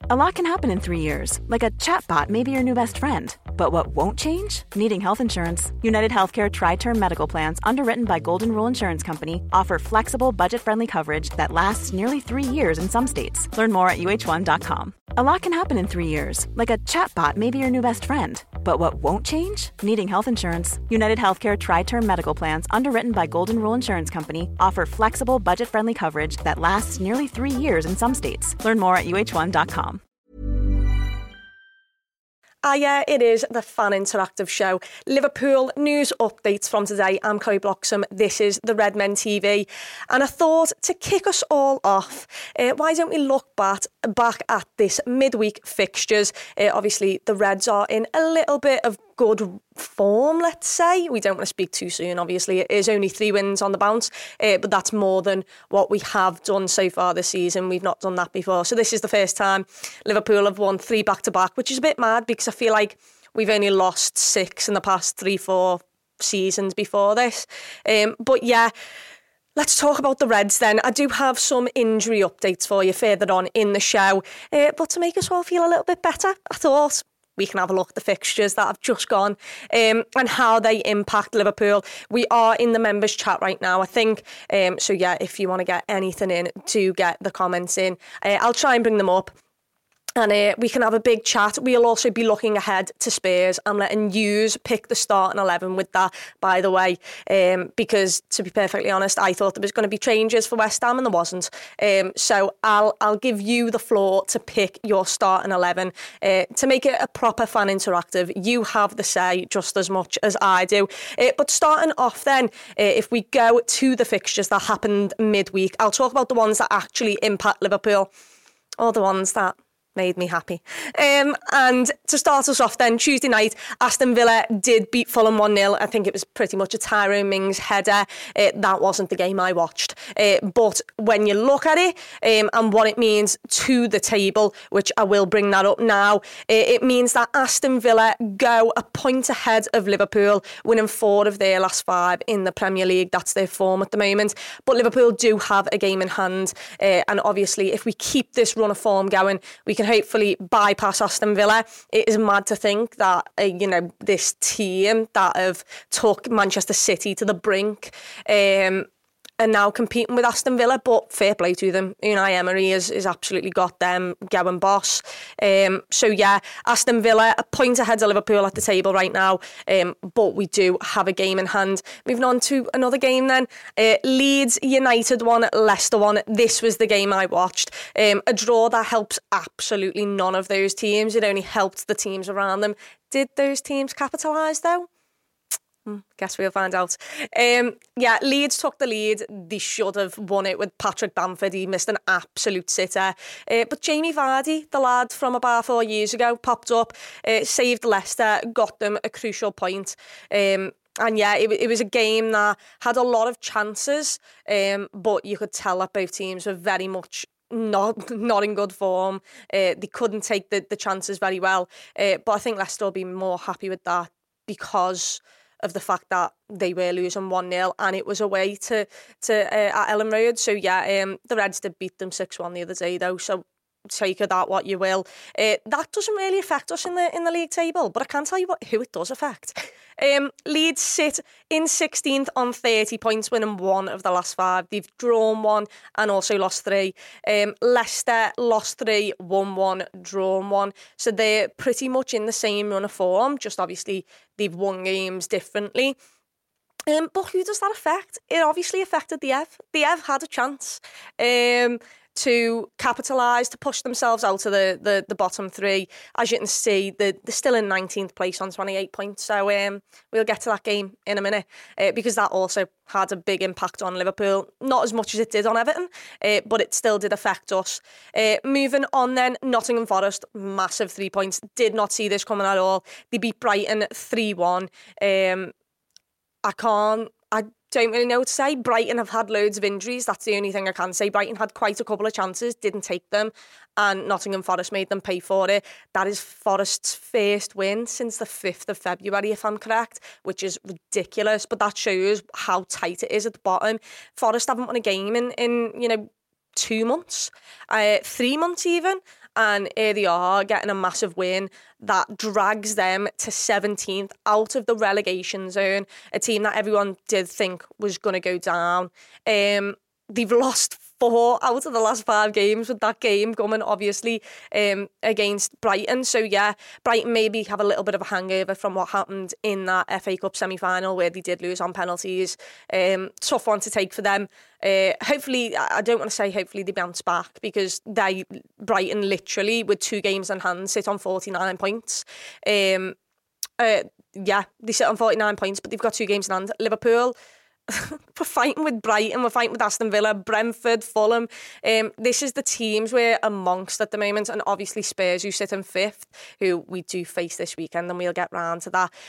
A lot can happen in 3 years, like a chatbot may be your new best friend. But what won't change? Needing health insurance. United Healthcare Tri-Term Medical Plans, underwritten by Golden Rule Insurance Company, offer flexible, budget-friendly coverage that lasts nearly 3 years in some states. Learn more at uh1.com. A lot can happen in 3 years, like a chatbot may be your new best friend. But what won't change? Needing health insurance. United Healthcare Tri-Term Medical Plans, underwritten by Golden Rule Insurance Company, offer flexible, budget-friendly coverage that lasts nearly 3 years in some states. Learn more at uh1.com. Yeah, it is the Fan Interactive Show. Liverpool news updates from today. I'm Chloe Bloxham. This is the Red Men TV. And I thought to kick us all off, why don't we look back at this midweek fixtures? Obviously, the Reds are in a little bit of good form, let's say. We don't want to speak too soon, obviously. It is only 3 wins on the bounce, but that's more than what we have done so far this season. We've not done that before. So this is the first time Liverpool have won 3 back-to-back, which is a bit mad because I feel like we've only lost 6 in the past 3-4 seasons before this. But yeah, let's talk about the Reds then. I do have some injury updates for you further on in the show. But to make us all feel a little bit better, I thought we can have a look at the fixtures that have just gone and how they impact Liverpool. We are in the members chat right now, I think. So yeah, if you want to get anything in, do get the comments in. I'll try and bring them up. And we can have a big chat. We'll also be looking ahead to Spurs. I'm letting yous pick the starting 11 with that, by the way, because to be perfectly honest, I thought there was going to be changes for West Ham and there wasn't. So I'll give you the floor to pick your starting 11 to make it a proper fan interactive. You have the say just as much as I do. But starting off then, if we go to the fixtures that happened midweek, I'll talk about the ones that actually impact Liverpool, or the ones that made me happy. And to start us off then, Tuesday night, Aston Villa did beat Fulham 1-0. I think it was pretty much a Tyrone Mings header. That wasn't the game I watched. But when you look at it and what it means to the table, which I will bring that up now, it means that Aston Villa go a point ahead of Liverpool, winning 4 of their last 5 in the Premier League. That's their form at the moment. But Liverpool do have a game in hand. And obviously, if we keep this run of form going, we can hopefully bypass Aston Villa. It is mad to think that, this team that have took Manchester City to the brink are now competing with Aston Villa, but fair play to them. Unai Emery has absolutely got them going boss. So yeah, Aston Villa a point ahead of Liverpool at the table right now, but we do have a game in hand. Moving on to another game then, Leeds United 1, Leicester 1. This was the game I watched. A draw that helps absolutely none of those teams. It only helped the teams around them. Did those teams capitalise though? Guess we'll find out. Leeds took the lead. They should have won it with Patrick Bamford. He missed an absolute sitter. But Jamie Vardy, the lad from about 4 years ago, popped up, saved Leicester, got them a crucial point. And yeah, it was a game that had a lot of chances, but you could tell that both teams were very much not in good form. They couldn't take the chances very well. But I think Leicester will be more happy with that because of the fact that they were losing 1-0 and it was away to at Ellen Road. So yeah, the Reds did beat them 6-1 the other day though, so take of that what you will. That doesn't really affect us in the league table, but I can tell you who it does affect. Leeds sit in 16th on 30 points, winning 1 of the last 5. They've drawn 1 and also lost 3. Leicester lost 3, won 1, drawn 1. So they're pretty much in the same run of form, just obviously they've won games differently. But who does that affect? It obviously affected the Ev. The Ev had a chance to capitalise, to push themselves out of the bottom 3. As you can see, they're still in 19th place on 28 points. So we'll get to that game in a minute because that also had a big impact on Liverpool. Not as much as it did on Everton, but it still did affect us. Moving on then, Nottingham Forest, massive 3 points. Did not see this coming at all. They beat Brighton 3-1. I don't really know what to say. Brighton have had loads of injuries. That's the only thing I can say. Brighton had quite a couple of chances, didn't take them, and Nottingham Forest made them pay for it. That is Forest's first win since the 5th of February, if I'm correct, which is ridiculous. But that shows how tight it is at the bottom. Forest haven't won a game in 2 months, 3 months even. And here they are getting a massive win that drags them to 17th out of the relegation zone, a team that everyone did think was going to go down. They've lost 4 out of the last 5 games, with that game coming obviously against Brighton. So yeah, Brighton maybe have a little bit of a hangover from what happened in that FA Cup semi-final where they did lose on penalties. Tough one to take for them. Hopefully, I don't want to say hopefully they bounce back, because Brighton literally with 2 games in hand sit on 49 points. They sit on 49 points, but they've got 2 games in hand. Liverpool, we're fighting with Brighton, we're fighting with Aston Villa, Brentford, Fulham. This is the teams we're amongst at the moment, and obviously Spurs, who sit in 5th, who we do face this weekend, and we'll get round to that.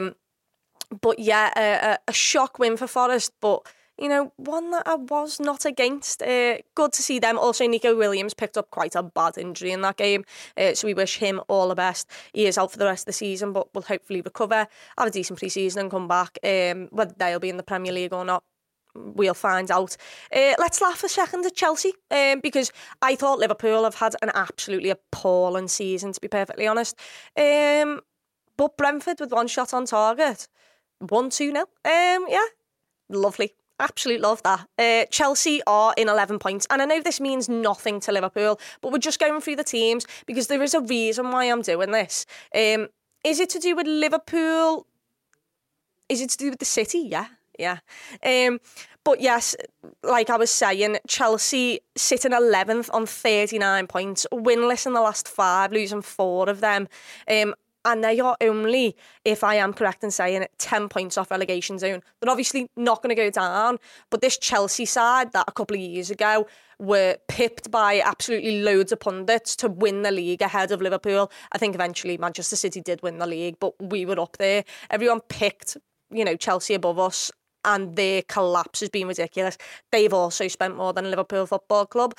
But yeah, a shock win for Forest, but you know, one that I was not against. Good to see them. Also, Nico Williams picked up quite a bad injury in that game, so we wish him all the best. He is out for the rest of the season, but will hopefully recover, have a decent pre-season and come back. Whether they'll be in the Premier League or not, we'll find out. Let's laugh a second at Chelsea, because I thought Liverpool have had an absolutely appalling season, to be perfectly honest. But Brentford with 1 shot on target, 1-2-0. Yeah, lovely. Absolutely love that. Chelsea are in 11 points, and I know this means nothing to Liverpool, but we're just going through the teams because there is a reason why I'm doing this. Is it to do with Liverpool? Is it to do with the city? Yeah. But yes, like I was saying, Chelsea sit in 11th on 39 points, winless in the last 5, losing 4 of them. And they are only, if I am correct in saying it, 10 points off relegation zone. They're obviously not going to go down, but this Chelsea side that a couple of years ago were pipped by absolutely loads of pundits to win the league ahead of Liverpool. I think eventually Manchester City did win the league, but we were up there. Everyone picked, Chelsea above us, and their collapse has been ridiculous. They've also spent more than Liverpool Football Club.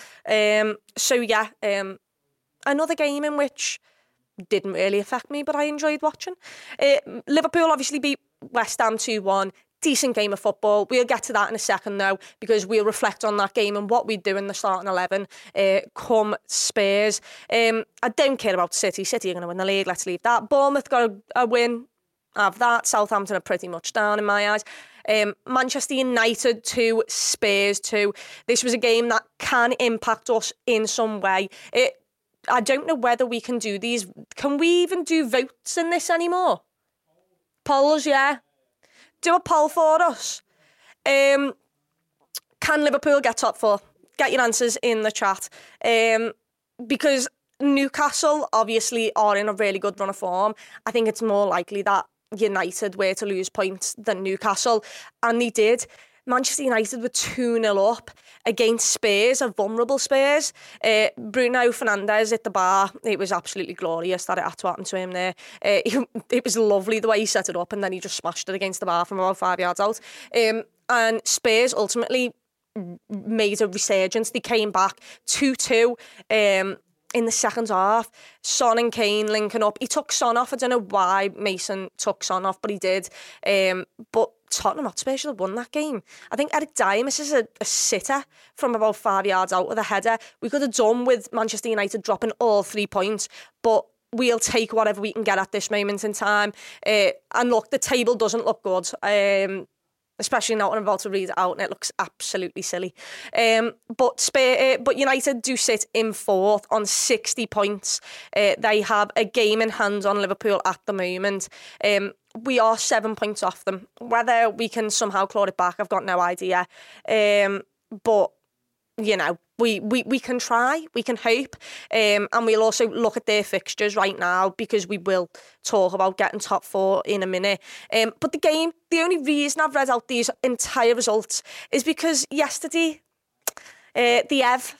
Another game in which didn't really affect me, but I enjoyed watching. Liverpool obviously beat West Ham 2-1. Decent game of football. We'll get to that in a second though, because we'll reflect on that game and what we do in the starting 11 come Spurs. I don't care about City. City are going to win the league, let's leave that. Bournemouth got a win, have that. Southampton are pretty much down in my eyes. Manchester United 2, Spurs 2. This was a game that can impact us in some way. I don't know whether we can do these. Can we even do votes in this anymore? Polls, yeah. Do a poll for us. Can Liverpool get top 4? Get your answers in the chat. Because Newcastle obviously are in a really good run of form. I think it's more likely that United were to lose points than Newcastle. And they did. Manchester United were 2-0 up against Spurs, a vulnerable Spurs. Bruno Fernandes at the bar. It was absolutely glorious that it had to happen to him there. It was lovely the way he set it up, and then he just smashed it against the bar from about 5 yards out. And Spurs ultimately made a resurgence. They came back 2-2 in the second half. Son and Kane linking up. He took Son off. I don't know why Mason took Son off, but he did. But Tottenham Hotspur should have won that game. I think Eric Dyer misses a sitter from about 5 yards out with a header. We could have done with Manchester United dropping all 3 points, but we'll take whatever we can get at this moment in time. And look, the table doesn't look good. Especially now when I'm about to read it out, and it looks absolutely silly. But United do sit in 4th on 60 points. They have a game in hand on Liverpool at the moment. We are 7 points off them. Whether we can somehow claw it back, I've got no idea. But we can try, we can hope, and we'll also look at their fixtures right now, because we will talk about getting top 4 in a minute. But the only reason I've read out these entire results is because yesterday, the Ev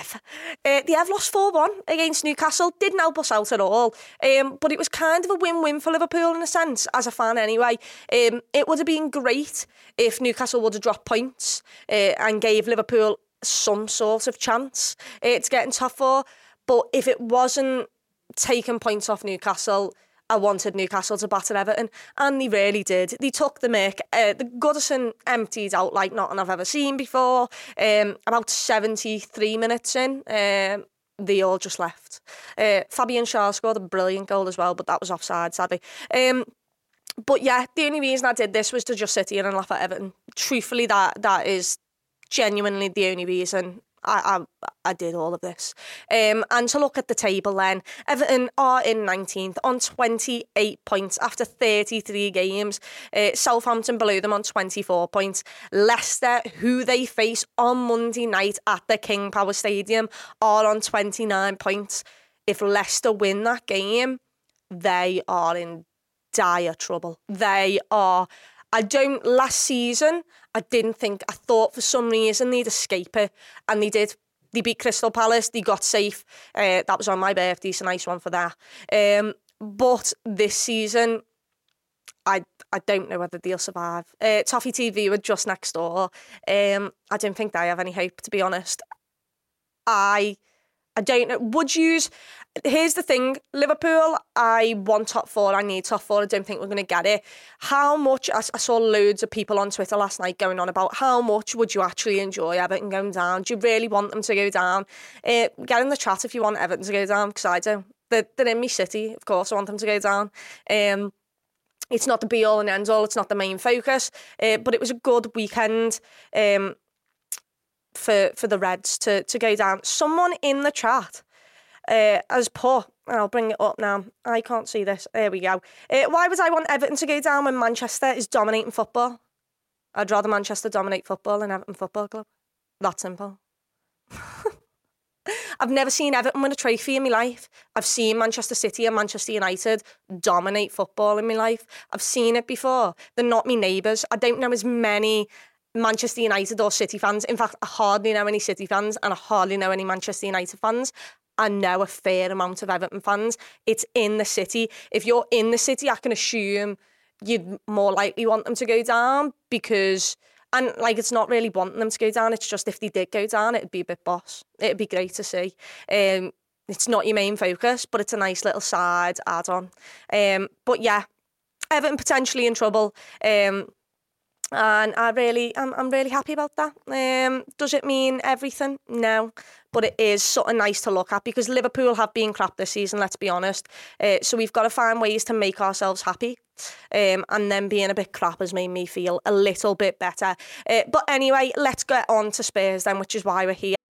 lost 4-1 against Newcastle. Didn't help us out at all. But it was kind of a win-win for Liverpool in a sense, as a fan anyway. It would have been great if Newcastle would have dropped points and gave Liverpool some sort of chance to get in top 4. But if it wasn't taking points off Newcastle, I wanted Newcastle to batter Everton, and they really did. They took the mick. The Goodison emptied out like nothing I've ever seen before. About 73 minutes in, they all just left. Fabian Schär scored a brilliant goal as well, but that was offside, sadly. But yeah, the only reason I did this was to just sit here and laugh at Everton. Truthfully, that is genuinely the only reason I did all of this. And to look at the table then, Everton are in 19th on 28 points after 33 games. Southampton below them on 24 points. Leicester, who they face on Monday night at the King Power Stadium, are on 29 points. If Leicester win that game, they are in dire trouble. They are. Last season, I thought for some reason they'd escape it, and they did. They beat Crystal Palace, they got safe. That was on my birthday, so nice one for that. But this season, I don't know whether they'll survive. Toffee TV were just next door. I don't think they have any hope, to be honest. I don't know. Here's the thing, Liverpool, I want top four, I need top four, I don't think we're going to get it. How much, I saw loads of people on Twitter last night going on about how much would you actually enjoy Everton going down? Do you really want them to go down? Get in the chat if you want Everton to go down, because I do. They're in my city, of course I want them to go down. It's not the be-all and end-all, it's not the main focus, but it was a good weekend for the Reds to go down. Someone in the chat has put, and I'll bring it up now, I can't see this, there we go. Why would I want Everton to go down when Manchester is dominating football? I'd rather Manchester dominate football than Everton Football Club. That simple. I've never seen Everton win a trophy in my life. I've seen Manchester City and Manchester United dominate football in my life. I've seen it before. They're not my neighbours. I don't know as many Manchester United or City fans. In fact, I hardly know any City fans and I hardly know any Manchester United fans. I know a fair amount of Everton fans. It's in the city. If you're in the city, I can assume you'd more likely want them to go down because, and like, it's not really wanting them to go down. It's just if they did go down, it'd be a bit boss. It'd be great to see. It's not your main focus, but it's a nice little side add-on. But yeah, Everton potentially in trouble. And I'm really happy about that. Does it mean everything? No. But it is something nice to look at because Liverpool have been crap this season, let's be honest. So we've got to find ways to make ourselves happy. And then being a bit crap has made me feel a little bit better. But anyway, let's get on to Spurs then, which is why we're here.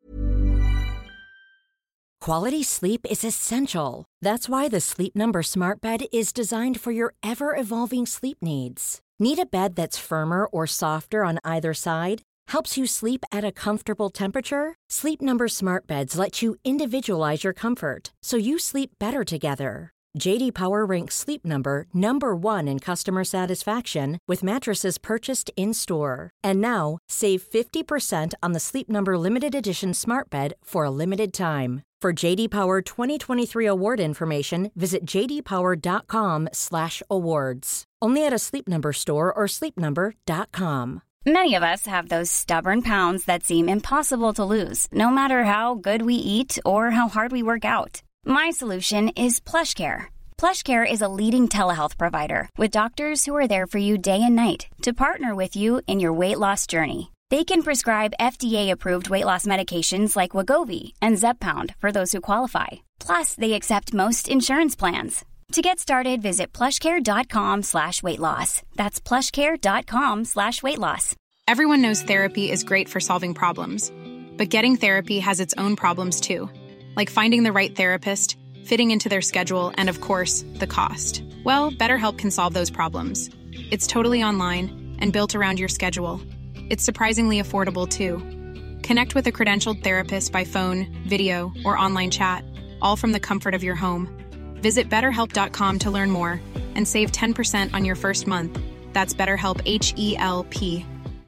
Quality sleep is essential. That's why the Sleep Number Smart Bed is designed for your ever-evolving sleep needs. Need a bed that's firmer or softer on either side? Helps you sleep at a comfortable temperature? Sleep Number Smart Beds let you individualize your comfort so you sleep better together. J.D. Power ranks Sleep Number number 1 in customer satisfaction with mattresses purchased in-store. And now, save 50% on the Sleep Number Limited Edition Smart Bed for a limited time. For J.D. Power 2023 award information, visit jdpower.com/awards. Only at a Sleep Number store or sleepnumber.com. Many of us have those stubborn pounds that seem impossible to lose, no matter how good we eat or how hard we work out. My solution is PlushCare. PlushCare is a leading telehealth provider with doctors who are there for you day and night to partner with you in your weight loss journey. They can prescribe FDA-approved weight loss medications like Wegovy and Zepbound for those who qualify. Plus, they accept most insurance plans. To get started, visit plushcare.com/weightloss. That's plushcare.com/weightloss. Everyone knows therapy is great for solving problems, but getting therapy has its own problems too, like finding the right therapist, fitting into their schedule, and of course, the cost. Well, BetterHelp can solve those problems. It's totally online and built around your schedule. It's surprisingly affordable too. Connect with a credentialed therapist by phone, video, or online chat, all from the comfort of your home. Visit BetterHelp.com to learn more and save 10% on your first month. That's BetterHelp, H-E-L-P.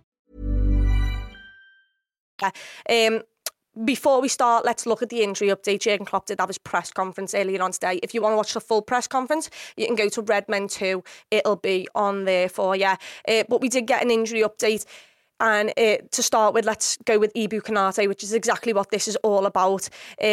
Before we start, let's look at the injury update. Jurgen Klopp did have his press conference earlier on today. If you want to watch the full press conference, you can go to Redmen 2. It'll be on there for you. But we did get an injury update. And to start with, let's go with Ibou Konaté, which is exactly what this is all about.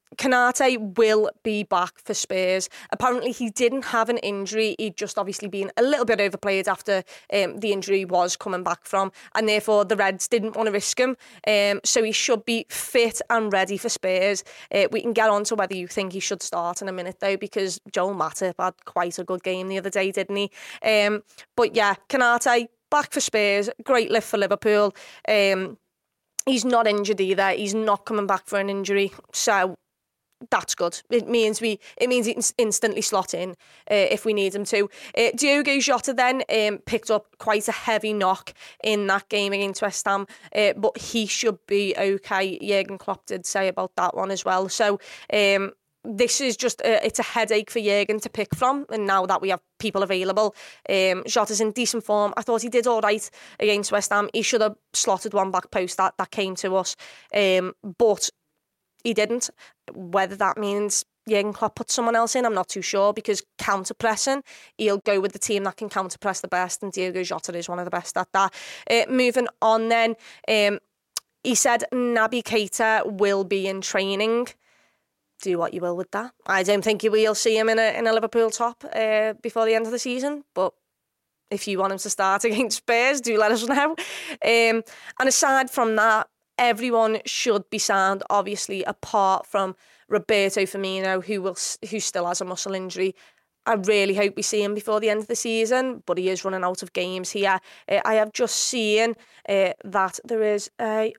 Konate will be back for Spurs. Apparently he didn't have an injury. He'd just obviously been a little bit overplayed after the injury was coming back from, and therefore the Reds didn't want to risk him. So he should be fit and ready for Spurs. We can get on to whether you think he should start in a minute though, because Joel Matip had quite a good game the other day, didn't he? But yeah, Konate back for Spurs. Great lift for Liverpool. He's not injured either. He's not coming back for an injury. So that's good. It means he can instantly slot in if we need him to. Diogo Jota then picked up quite a heavy knock in that game against West Ham, but he should be okay. Jurgen Klopp did say about that one as well. So this is just it's a headache for Jurgen to pick from, and now that we have people available, Jota's in decent form. I thought he did all right against West Ham. He should have slotted one back post that came to us, but he didn't. Whether that means Jurgen Klopp put someone else in, I'm not too sure, because counter-pressing, he'll go with the team that can counter-press the best, and Diogo Jota is one of the best at that. Moving on then, he said Naby Keita will be in training. Do what you will with that. I don't think you will see him in a Liverpool top before the end of the season, but if you want him to start against Spurs, do let us know. And aside from that, everyone should be sound, obviously, apart from Roberto Firmino, who still has a muscle injury. I really hope we see him before the end of the season, but he is running out of games here. I have just seen that there is a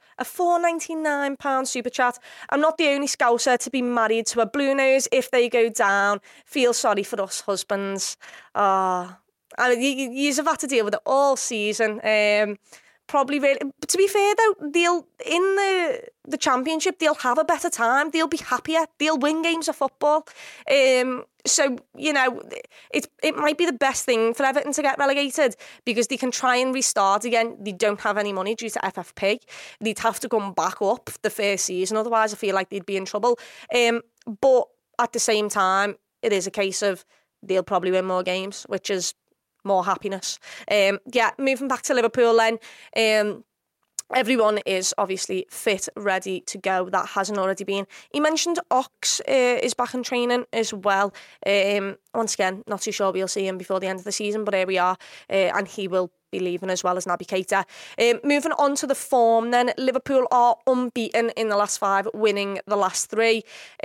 £4.99 super chat. I'm not the only Scouser to be married to a blue nose. If they go down, feel sorry for us husbands. You have had to deal with it all season. Probably really. To be fair though, they'll in the championship they'll have a better time. They'll be happier. They'll win games of football. So it might be the best thing for Everton to get relegated, because they can try and restart again. They don't have any money due to FFP. They'd have to come back up the first season. Otherwise, I feel like they'd be in trouble. But at the same time, it is a case of they'll probably win more games, which is more happiness. Moving back to Liverpool then. Everyone is obviously fit, ready to go. That hasn't already been. He mentioned Ox is back in training as well. Once again, not too sure we'll see him before the end of the season, but here we are. And he will be leaving as well as Naby Keita. Moving on to the form then, Liverpool are unbeaten in the last 5, winning the last 3.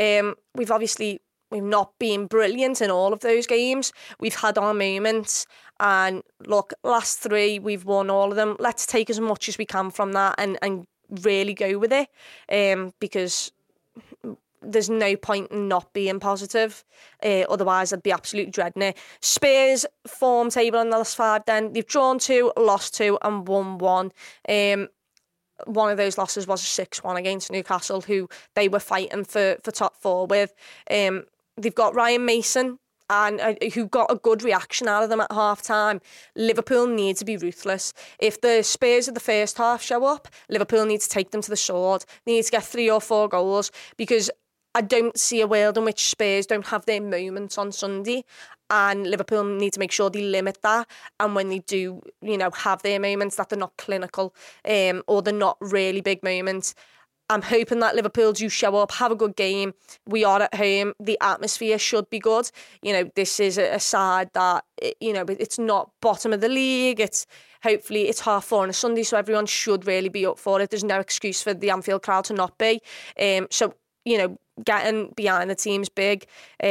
We've not been brilliant in all of those games. We've had our moments. And look, last 3, we've won all of them. Let's take as much as we can from that and really go with it. Because there's no point in not being positive. Otherwise, I'd be absolutely dreading it. Spurs form table in the last 5 then. They've drawn 2, lost 2 and won 1. One of those losses was a 6-1 against Newcastle, who they were fighting for top 4 with. They've got Ryan Mason, and who got a good reaction out of them at half-time. Liverpool need to be ruthless. If the Spurs of the first half show up, Liverpool need to take them to the sword. They need to get 3 or 4 goals, because I don't see a world in which Spurs don't have their moments on Sunday, and Liverpool need to make sure they limit that. And when they do, have their moments, that they're not clinical, or they're not really big moments. I'm hoping that Liverpool do show up, have a good game. We are at home. The atmosphere should be good. This is a side that, it's not bottom of the league. Hopefully it's 4:30 on a Sunday, so everyone should really be up for it. There's no excuse for the Anfield crowd to not be. So, getting behind the team's big.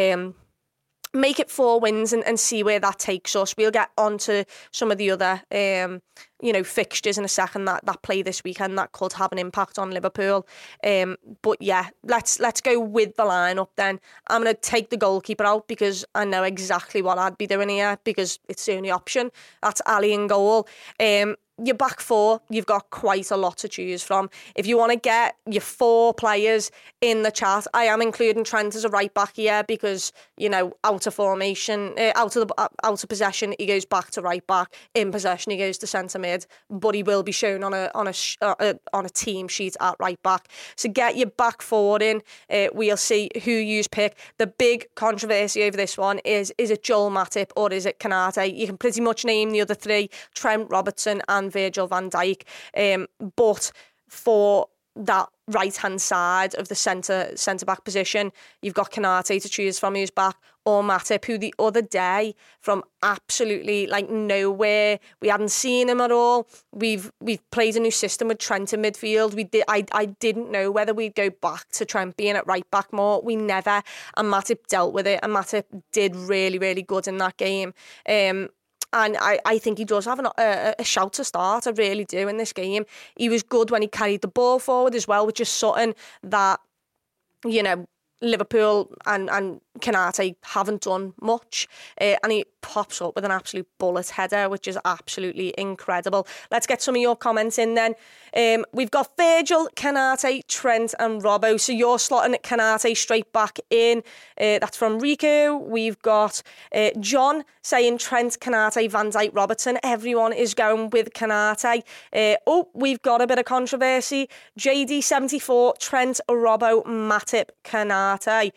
Make it 4 wins and see where that takes us. We'll get on to some of the other, fixtures in a second that play this weekend that could have an impact on Liverpool. But yeah, let's go with the lineup then. I'm going to take the goalkeeper out because I know exactly what I'd be doing here, because it's the only option. That's Ali in goal. Your back 4, you've got quite a lot to choose from. If you want to get your 4 players in the chat, I am including Trent as a right back here because, out of formation, out of possession, he goes back to right back. In possession, he goes to centre mid, but he will be shown on a team sheet at right back. So get your back 4 in. We'll see who you pick. The big controversy over this one is it Joel Matip or is it Konate? You can pretty much name the other 3, Trent, Robertson and Virgil van Dijk. But for that right-hand side of the centre-back position, you've got Konate to choose from who's back, or Matip, who the other day, from absolutely like nowhere, we hadn't seen him at all. We've played a new system with Trent in midfield. I didn't know whether we'd go back to Trent being at right back more. We never, and Matip dealt with it, and Matip did really, really good in that game. And I think he does have a shout to start. I really do in this game. He was good when he carried the ball forward as well, which is something that, you know, Liverpool and Konate haven't done much. And he pops up with an absolute bullet header, which is absolutely incredible. Let's get some of your comments in then. We've got Virgil, Konate, Trent and Robbo. So you're slotting Konate straight back in. That's from Riku. We've got John saying Trent, Konate, Van Dijk, Robertson. Everyone is going with Konate. We've got a bit of controversy. JD74, Trent, Robbo, Matip, Konate.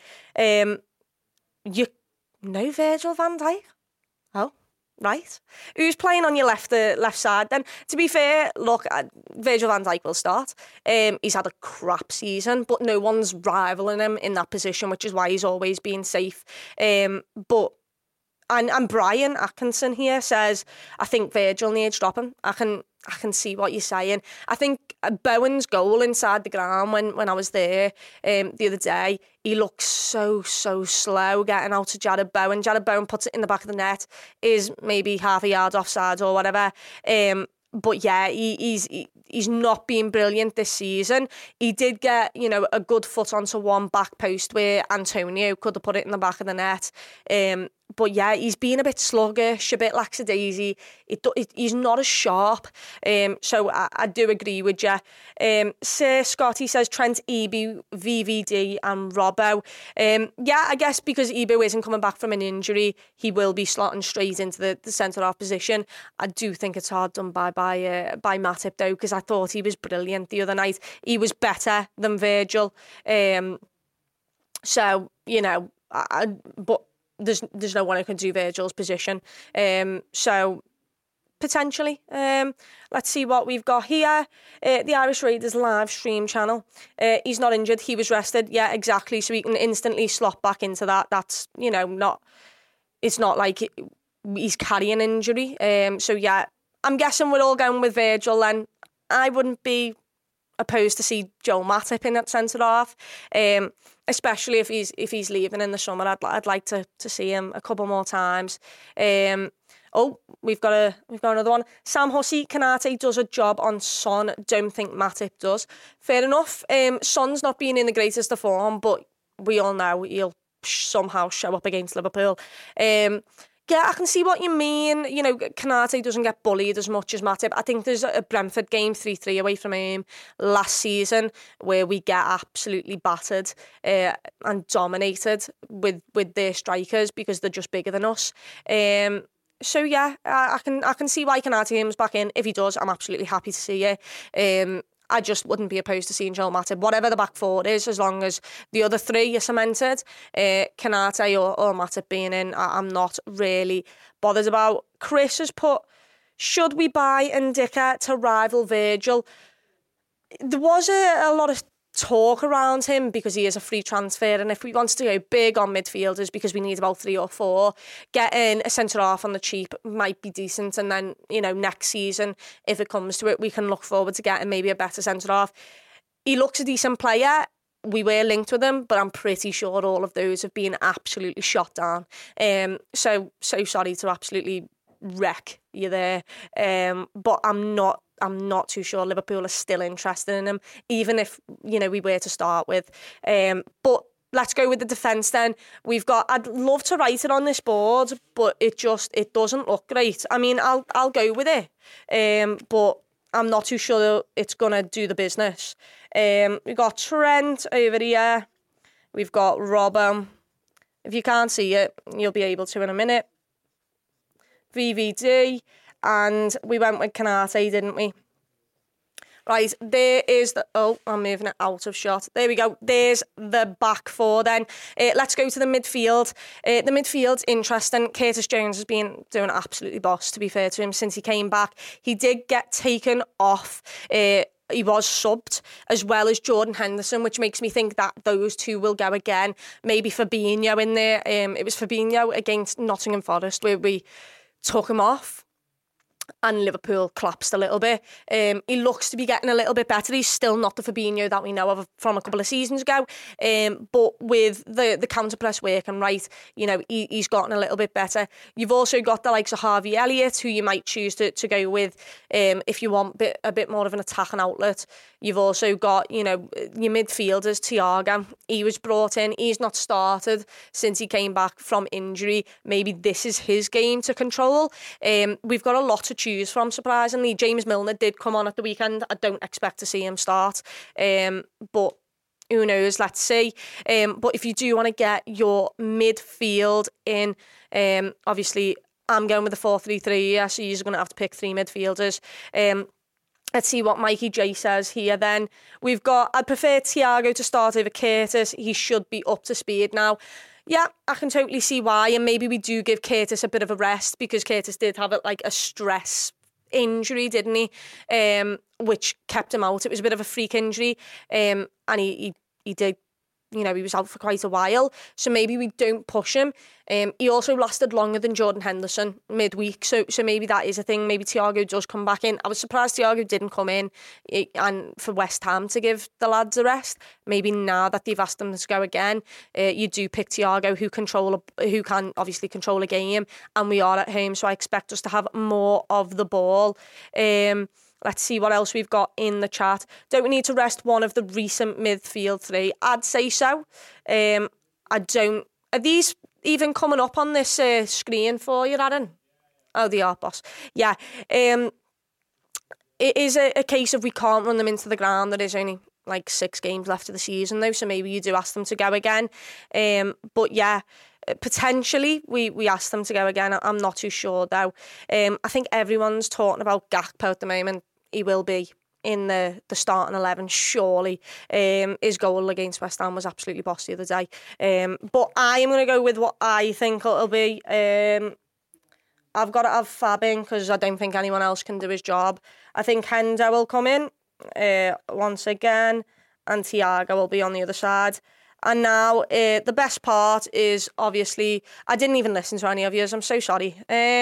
You know Virgil van Dijk? Oh, right. Who's playing on your left side then? To be fair, look, Virgil van Dijk will start. He's had a crap season, but no one's rivaling him in that position, which is why he's always been safe. But Brian Atkinson here says, I think Virgil needs dropping. I can see what you're saying. I think Bowen's goal inside the ground when I was there the other day, he looks so slow getting out to Jared Bowen. Jared Bowen puts it in the back of the net, is maybe half a yard offside or whatever. But yeah, he's not been brilliant this season. He did get, you know, a good foot onto one back post where Antonio could have put it in the back of the net. But yeah, he's been a bit sluggish, a bit lackadaisy. He's not as sharp. So I do agree with you. Sir Scotty says Trent, Ebu, VVD and Robbo. Yeah, I guess because Ebu isn't coming back from an injury, he will be slotting straight into the centre-half position. I do think it's hard done by Matip though, because I thought he was brilliant the other night. He was better than Virgil. So, you know, but there's no one who can do Virgil's position. So potentially, let's see what we've got here. The Irish Raiders live stream channel. He's not injured. He was rested. Yeah, exactly. So he can instantly slot back into that. That's, you know, it's not like he's carrying injury. So yeah, I'm guessing we're all going with Virgil then. I wouldn't be opposed to see Joel Matip in that centre half. Especially if he's leaving in the summer. I'd like to see him a couple more times. We've got another one. Sam Hussey, Konate does a job on Son. Don't think Matip does. Fair enough. Son's not been in the greatest of form, but we all know he'll somehow show up against Liverpool. Yeah, I can see what you mean. You know, Konate doesn't get bullied as much as Matip. I think there's a Brentford game 3-3 away from him last season where we get absolutely battered and dominated with their strikers because they're just bigger than us. So yeah, I can see why Konate comes back in. If he does, I'm absolutely happy to see it. I just wouldn't be opposed to seeing Joel Matip, whatever the back four is, as long as the other three are cemented. Konate or Matip being in, I'm not really bothered about. Chris has put, should we buy Ndicka to rival Virgil? There was a lot of talk around him because he is a free transfer, and if we want to go big on midfielders because we need about 3 or 4, getting a centre half on the cheap might be decent, and then, you know, next season, if it comes to it, we can look forward to getting maybe a better centre half. He looks a decent player. We were linked with him, but I'm pretty sure all of those have been absolutely shot down. So sorry to absolutely wreck you there, but I'm not too sure Liverpool are still interested in him, even if, you know, we were to start with. But let's go with the defence then. I'd love to write it on this board, but it doesn't look great. I mean, I'll go with it, but I'm not too sure it's going to do the business. We've got Trent over here. We've got Robbo. If you can't see it, you'll be able to in a minute. VVD. And we went with Konate, didn't we? Right, there is I'm moving it out of shot. There we go. There's the back four then. Let's go to the midfield. The midfield's interesting. Curtis Jones has been doing absolutely boss, to be fair to him, since he came back. He did get taken off he was subbed, as well as Jordan Henderson, which makes me think that those two will go again. Maybe Fabinho in there. It was Fabinho against Nottingham Forest where we took him off and Liverpool collapsed a little bit. He looks to be getting a little bit better. He's still not the Fabinho that we know of from a couple of seasons ago. But with the counter-press working right, you know, he's gotten a little bit better. You've also got the likes of Harvey Elliott, who you might choose to go with if you want a bit more of an attacking outlet. You've also got, you know, your midfielders, Thiago. He was brought in. He's not started since he came back from injury. Maybe this is his game to control. We've got a lot to choose from, surprisingly. James Milner did come on at the weekend. I don't expect to see him start. But who knows? Let's see. But if you do want to get your midfield in, obviously, I'm going with the 4-3-3. Yeah, so you're going to have to pick 3 midfielders. Let's see what Mikey J says here then. I'd prefer Thiago to start over Curtis. He should be up to speed now. Yeah, I can totally see why. And maybe we do give Curtis a bit of a rest, because Curtis did have a stress injury, didn't he? Which kept him out. It was a bit of a freak injury. And he did, you know, he was out for quite a while. So maybe we don't push him. He also lasted longer than Jordan Henderson midweek. So maybe that is a thing. Maybe Thiago does come back in. I was surprised Thiago didn't come in and for West Ham to give the lads a rest. Maybe now that they've asked them to go again, you do pick Thiago, who can obviously control a game. And we are at home, so I expect us to have more of the ball. Let's see what else we've got in the chat. Don't we need to rest one of the recent midfield 3? I'd say so. I don't... Are these even coming up on this screen for you, Aaron? Oh, they are, boss. Yeah. It is a case of we can't run them into the ground. There is only 6 games left of the season, though, so maybe you do ask them to go again. But yeah, potentially we ask them to go again. I'm not too sure, though. I think everyone's talking about Gakpo at the moment. He will be in the starting 11, surely. His goal against West Ham was absolutely boss the other day. But I am going to go with what I think it'll be. I've got to have Fab in because I don't think anyone else can do his job. I think Hendo will come in once again, and Thiago will be on the other side. And now the best part is, obviously, I didn't even listen to any of yours. I'm so sorry.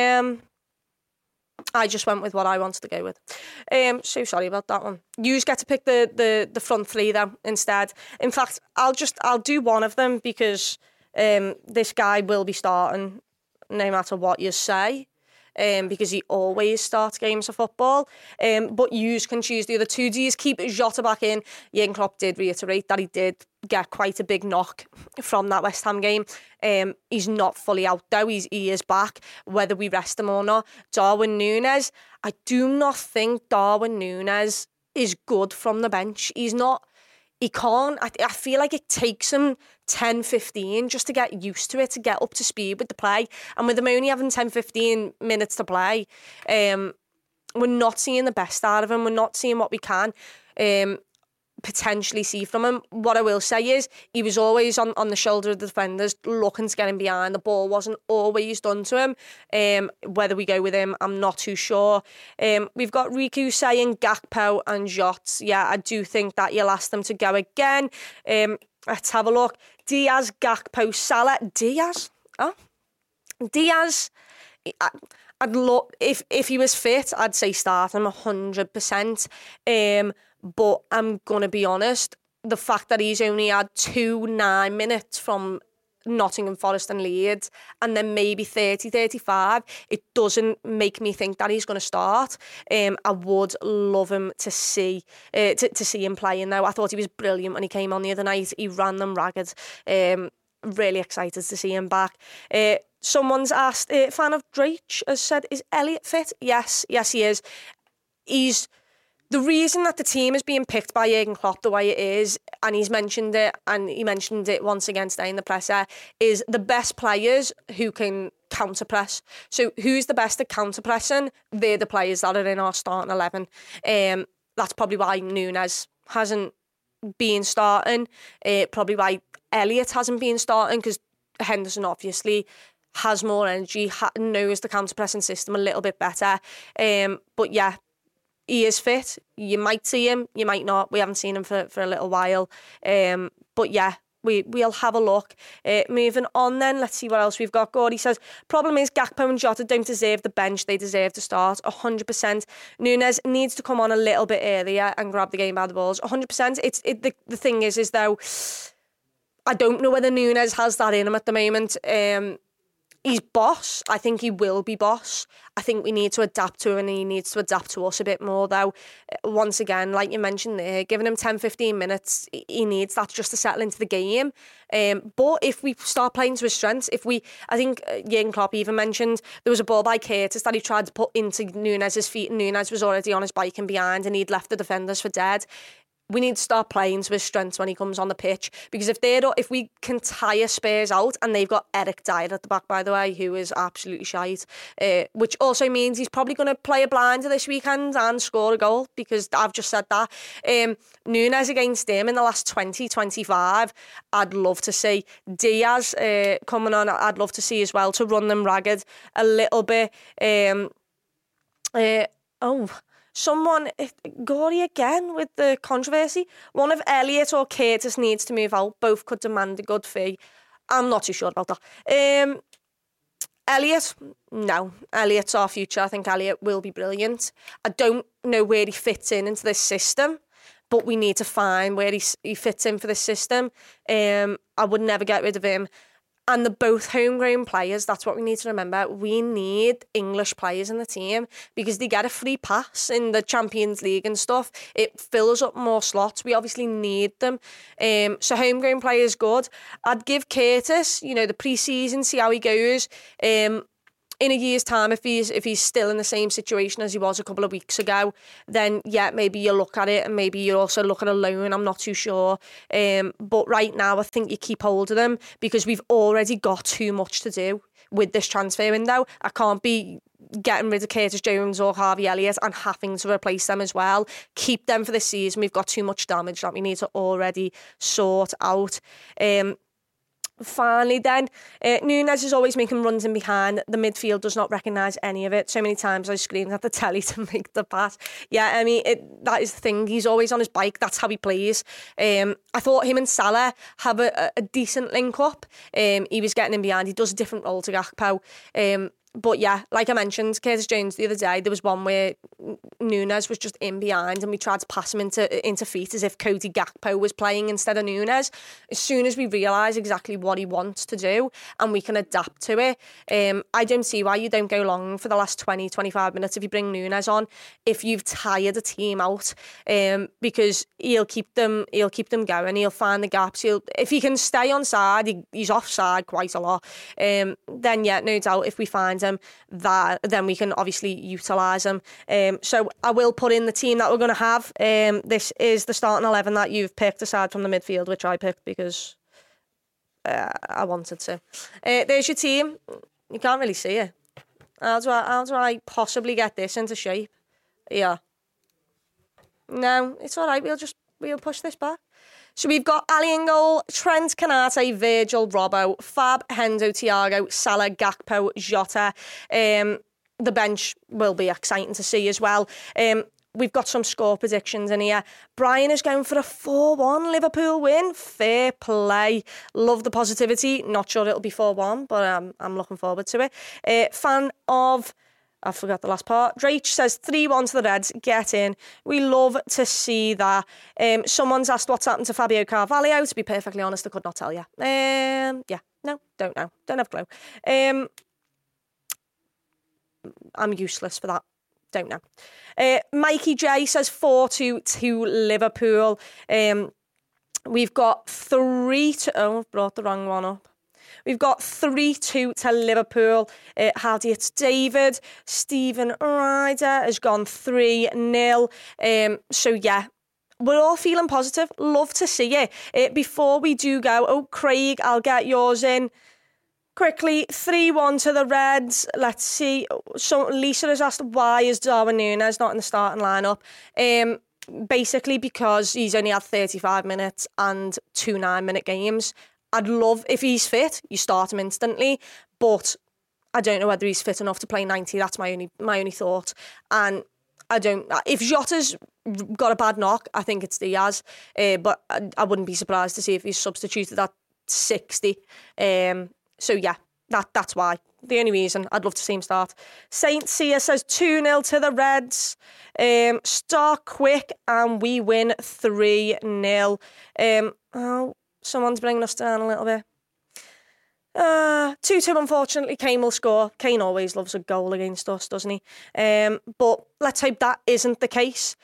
I just went with what I wanted to go with. So sorry about that one. You get to pick the front 3 though instead. In fact, I'll do one of them because this guy will be starting no matter what you say. Because he always starts games of football. But you can choose the other 2. Do you keep Jota back in? Jurgen Klopp did reiterate that he did get quite a big knock from that West Ham game. He's not fully out though. He is back, whether we rest him or not. Darwin Núñez, I do not think Darwin Núñez is good from the bench. He can't. I feel like it takes him 10, 15 just to get used to it, to get up to speed with the play. And with him only having 10, 15 minutes to play, we're not seeing the best out of him. We're not seeing what we can potentially see from him. What I will say is he was always on the shoulder of the defenders, looking to get him behind. The ball wasn't always done to him. Whether we go with him, I'm not too sure. We've got Riku saying Gakpo and Jota. Yeah, I do think that you'll ask them to go again. Let's have a look. Diaz, Gakpo, Salah. Diaz? Oh, Diaz. I'd love if he was fit, I'd say start him 100%. But I'm gonna be honest, the fact that he's only had 2 9 minutes from Nottingham Forest and Leeds, and then maybe 30, 35, it doesn't make me think that he's going to start. I would love him to see him playing though. I thought he was brilliant when he came on the other night. He ran them ragged. Really excited to see him back. Someone's asked, fan of Drake has said, is Elliott fit? Yes he is. He's the reason that the team is being picked by Jurgen Klopp the way it is, and he's mentioned it, and he mentioned it once again today in the presser, is the best players who can counter-press. So who's the best at counter-pressing? They're the players that are in our starting 11. That's probably why Núñez hasn't been starting. Probably why Elliott hasn't been starting, because Henderson obviously has more energy, knows the counter-pressing system a little bit better. But yeah, he is fit. You might see him, you might not. We haven't seen him for a little while. But yeah, we'll have a look. Moving on then, let's see what else we've got. Gordy says, problem is Gakpo and Jota don't deserve the bench. They deserve to start 100%. Núñez needs to come on a little bit earlier and grab the game by the balls. 100%. The thing is though, I don't know whether Núñez has that in him at the moment. He's boss. I think he will be boss. I think we need to adapt to him and he needs to adapt to us a bit more though. Once again, like you mentioned there, giving him 10-15 minutes, he needs that just to settle into the game. But if we start playing to his strengths, I think Jürgen Klopp even mentioned there was a ball by Curtis that he tried to put into Núñez's feet and Núñez was already on his bike and behind and he'd left the defenders for dead. We need to start playing to his strengths when he comes on the pitch, because if we can tire Spurs out, and they've got Eric Dyer at the back, by the way, who is absolutely shite, which also means he's probably going to play a blinder this weekend and score a goal, because I've just said that. Núñez against him in the last 20-25, I'd love to see. Diaz coming on, I'd love to see as well, to run them ragged a little bit. Someone, Gordy again with the controversy. One of Elliott or Curtis needs to move out. Both could demand a good fee. I'm not too sure about that. Elliott, no. Elliott's our future. I think Elliott will be brilliant. I don't know where he fits into this system, but we need to find where he fits in for this system. I would never get rid of him. And they're both homegrown players. That's what we need to remember. We need English players in the team because they get a free pass in the Champions League and stuff. It fills up more slots. We obviously need them. So homegrown players, good. I'd give Curtis, the pre-season, see how he goes. In a year's time, if he's still in the same situation as he was a couple of weeks ago, then yeah, maybe you look at it and maybe you also look at a loan. I'm not too sure. But right now, I think you keep hold of them because we've already got too much to do with this transfer window. I can't be getting rid of Curtis Jones or Harvey Elliott and having to replace them as well. Keep them for this season. We've got too much damage that we need to already sort out. Finally then, Núñez is always making runs in behind. The midfield does not recognise any of it. So many times I screamed at the telly to make the pass. Yeah, I mean, that is the thing. He's always on his bike. That's how he plays. I thought him and Salah have a decent link up. He was getting in behind. He does a different role to Gakpo. But yeah, like I mentioned, Curtis Jones the other day, there was one where Núñez was just in behind and we tried to pass him into feet as if Cody Gakpo was playing instead of Núñez. As soon as we realise exactly what he wants to do and we can adapt to it, I don't see why you don't go long for the last 20-25 minutes if you bring Núñez on, if you've tired a team out, because he'll keep them going, he'll find the gaps, if he can stay on side, he's offside quite a lot, then yeah, no doubt if we find him, then we can obviously utilise him. So I will put in the team that we're going to have. This is the starting 11 that you've picked aside from the midfield, which I picked because I wanted to. There's your team. You can't really see it. How do I possibly get this into shape? Yeah. No, it's all right. We'll push this back. So we've got Ali in goal, Trent, Konate, Virgil, Robbo, Fab, Hendo, Thiago, Salah, Gakpo, Jota. The bench will be exciting to see as well. We've got some score predictions in here. Brian is going for a 4-1 Liverpool win. Fair play. Love the positivity. Not sure it'll be 4-1, but I'm looking forward to it. Fan of... I forgot the last part. Drake says 3-1 to the Reds. Get in. We love to see that. Someone's asked what's happened to Fabio Carvalho. To be perfectly honest, I could not tell you. Yeah, no, don't know. Don't have a clue. I'm useless for that. Don't know. Mikey J says 4-2 to Liverpool. We've got 3-2. Oh, I've brought the wrong one up. We've got 3-2 to Liverpool. Howdy, it's David. Stephen Ryder has gone 3-0. So, yeah, we're all feeling positive. Love to see it. Before we do go, Craig, I'll get yours in. Quickly, 3-1 to the Reds. Let's see. So, Lisa has asked, why is Darwin Núñez not in the starting lineup? Basically, because he's only had 35 minutes and 2 9-minute games. I'd love, if he's fit, you start him instantly, but I don't know whether he's fit enough to play 90. That's my only thought. And If Jota's got a bad knock, I think it's Diaz. But I wouldn't be surprised to see if he's substituted at 60. So yeah, that's why. The only reason I'd love to see him start. Saint Sia says 2-0 to the Reds. Start quick and we win 3-0. Someone's bringing us down a little bit. 2-2, unfortunately. Kane will score. Kane always loves a goal against us, doesn't he? But let's hope that isn't the case.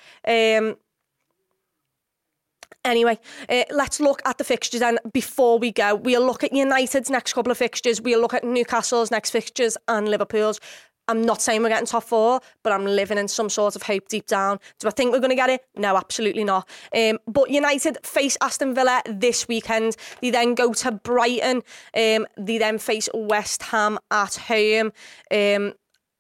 Anyway, let's look at the fixtures then before we go. We'll look at United's next couple of fixtures. We'll look at Newcastle's next fixtures and Liverpool's. I'm not saying we're getting top 4, but I'm living in some sort of hope deep down. Do I think we're going to get it? No, absolutely not. But United face Aston Villa this weekend. They then go to Brighton. They then face West Ham at home. If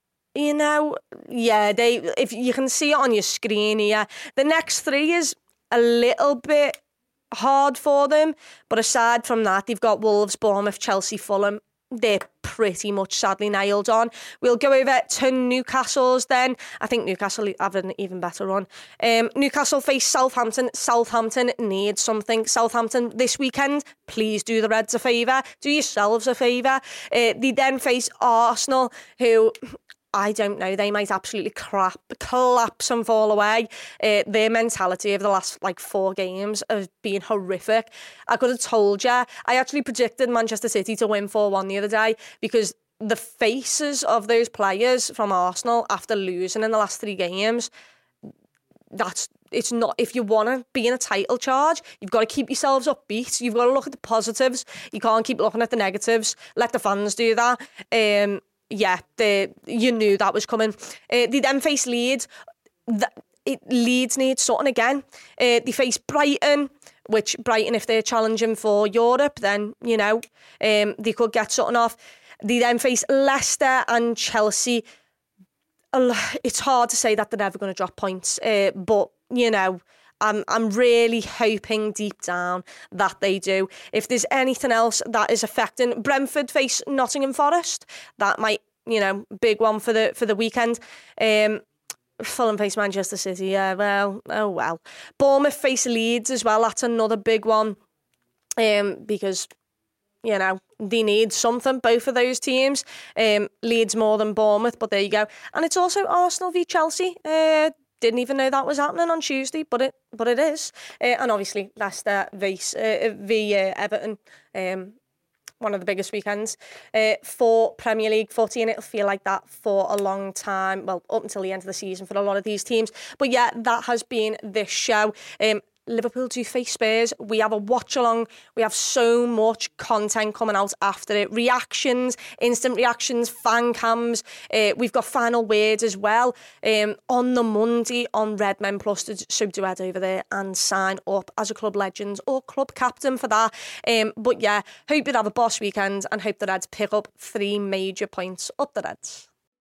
you can see it on your screen here, the next 3 is a little bit hard for them. But aside from that, they've got Wolves, Bournemouth, Chelsea, Fulham. They're pretty much sadly nailed on. We'll go over to Newcastle's then. I think Newcastle have an even better run. Newcastle face Southampton. Southampton need something. Southampton this weekend, please do the Reds a favour. Do yourselves a favour. They then face Arsenal, who... I don't know, they might absolutely collapse and fall away. Their mentality over the last 4 games have been horrific. I could have told you. I actually predicted Manchester City to win 4-1 the other day because the faces of those players from Arsenal after losing in the last 3 games, it's not, if you want to be in a title charge, you've got to keep yourselves upbeat. You've got to look at the positives. You can't keep looking at the negatives. Let the fans do that. You knew that was coming. They then face Leeds. Leeds need something again. They face Brighton, which Brighton, if they're challenging for Europe, then, they could get something off. They then face Leicester and Chelsea. It's hard to say that they're never going to drop points, but, I'm really hoping deep down that they do. If there's anything else that is affecting, Brentford face Nottingham Forest. That might, big one for the weekend. Fulham face Manchester City. Yeah, well. Bournemouth face Leeds as well. That's another big one. Because, they need something, both of those teams. Leeds more than Bournemouth, but there you go. And it's also Arsenal v Chelsea. Didn't even know that was happening on Tuesday, but it is. And obviously Leicester v Everton, one of the biggest weekends for Premier League footy, and it'll feel like that for a long time, well, up until the end of the season for a lot of these teams. But yeah, that has been this show. Liverpool do face Spurs. We have a watch along. We have so much content coming out after it. Reactions, instant reactions, fan cams. We've got final words as well on the Monday on Redmen Plus. So do head over there and sign up as a club legend or club captain for that. But yeah, hope you'd have a boss weekend and hope the Reds pick up 3 major points up the Reds.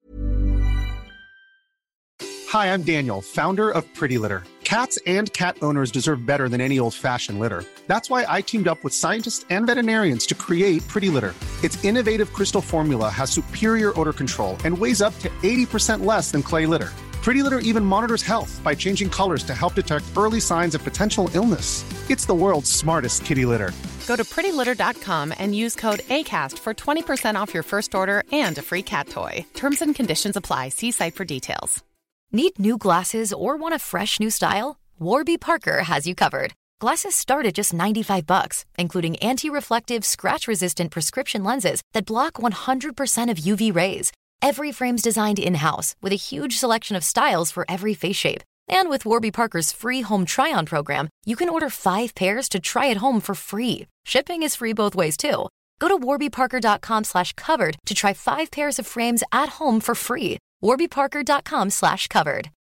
Hi, I'm Daniel, founder of Pretty Litter. Cats and cat owners deserve better than any old-fashioned litter. That's why I teamed up with scientists and veterinarians to create Pretty Litter. Its innovative crystal formula has superior odor control and weighs up to 80% less than clay litter. Pretty Litter even monitors health by changing colors to help detect early signs of potential illness. It's the world's smartest kitty litter. Go to prettylitter.com and use code ACAST for 20% off your first order and a free cat toy. Terms and conditions apply. See site for details. Need new glasses or want a fresh new style? Warby Parker has you covered. Glasses start at just $95, including anti-reflective, scratch-resistant prescription lenses that block 100% of UV rays. Every frame's designed in-house with a huge selection of styles for every face shape. And with Warby Parker's free home try-on program, you can order 5 pairs to try at home for free. Shipping is free both ways, too. Go to warbyparker.com/covered to try 5 pairs of frames at home for free. warbyparker.com/covered.